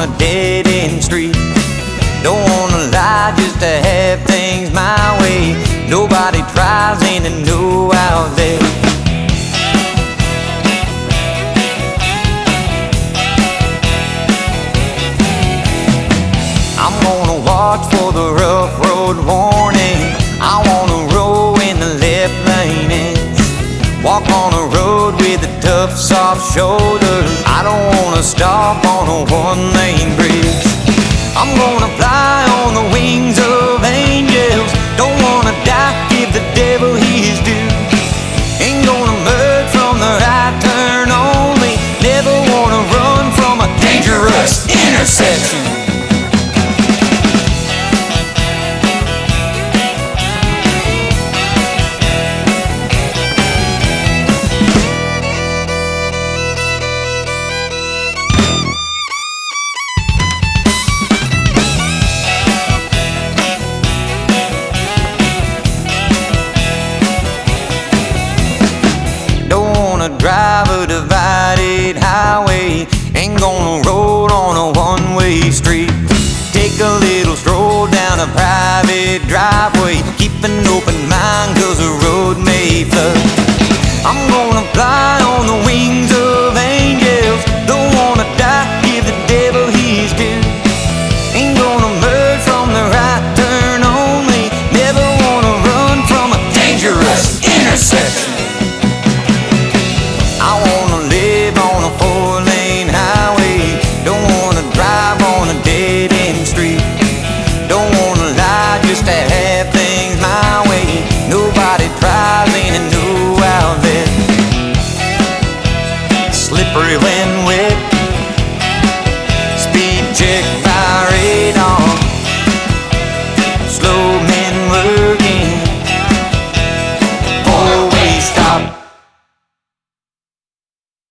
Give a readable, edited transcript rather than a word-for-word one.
on a dead-end street. Don't wanna lie just to have things my way. Nobody drives in to know out there. I'm gonna watch for the rough road warning. I wanna roll in the left lane and walk on a road with a tough, soft shoulder. I don't wanna stop on a one-lane bridge. I'm gonna fly on the wings of angels. Don't wanna die, give the devil his due. Ain't gonna merge from the right turn only. Never wanna run from a dangerous intersection. Drive a divided highway, ain't gonna roll on a one-way street. Take a little stroll down a private driveway, keep an open mind 'cause the road may flood. I'm gonna fly